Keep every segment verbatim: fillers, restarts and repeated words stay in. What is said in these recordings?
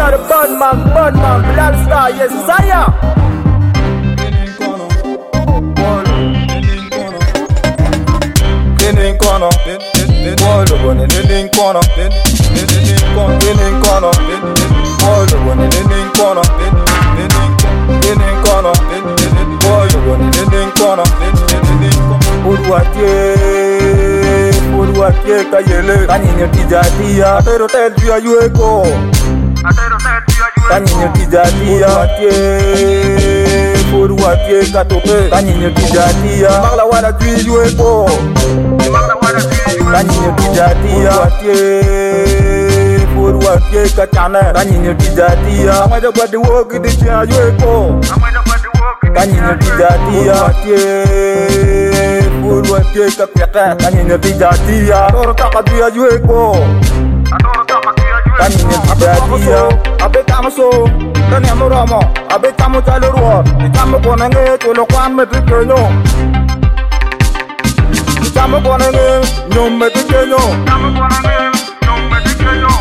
are the Birdman, Birdman, Bilal Star, yes, Zaya. Getting corner, all the one in the corner, getting corner, getting corner, all the one in the corner, getting corner, all the one in the corner, Uruatie, Uruatie, Kayele, Kanyinyo Tijatia, Atero Ted Via Yueko, Kanyinyo Tijatia, Uruatie, Uruatie, Katope, Kanyinyo Tijatia, Maglawana Tui Yueko, Kanyinyo Tijatia, Uruatie, Uruatie, Katana, Kanyinyo Tijatia, Amada Badi Wogi Tia Yueko, Kanyinyo Tijatia, Uruatie, Uruatie, Kapiata, Kanyinyo Tijatia, Toro Takatia Yueko, Kanyinyo Tijatia, Abe Kamaso, Kanyamo Ramo, Abe Kamo Taluro, Kamo Konange, Tolo Kwan Metrikenyo, Kamo Konange, Nyom Metrikenyo, Kamo Konange, Nyom Metrikenyo,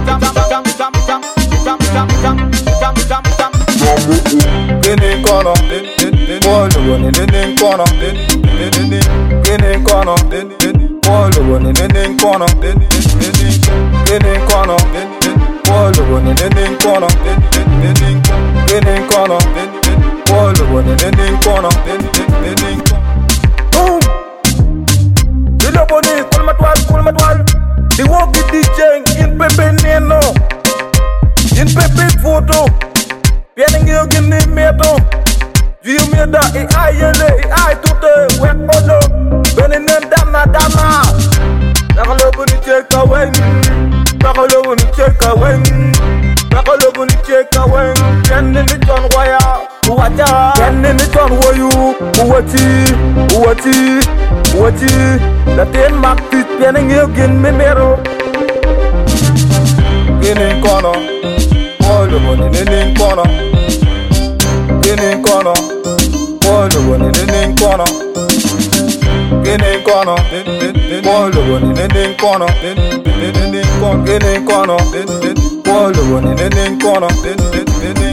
Getting corner, all the one in the corner, getting corner, all the one in the corner, getting corner, all the one in the corner, getting corner, all the one in the corner, boom. Dilo boni, kulmatwal, kulmatwal. The walk with the chain in Pepe Neno, in Pepe Photo. Pianing you give me meto. You me da e ayele, e ay tutte, wet odo. Benin dama dama. Nakalobo ni check away. Nakalobo ni check away. Nakalobo ni check away. Kenin ni ton waya, uwaja. Kenin ni ton wayu, uwati, uwati, uwati. La ten mak tit pianing you give me meto. Getting corner, all the money in the corner. Getting corner, all the one in the corner. Getting corner, all the one in the corner. Getting corner, all the one in the corner.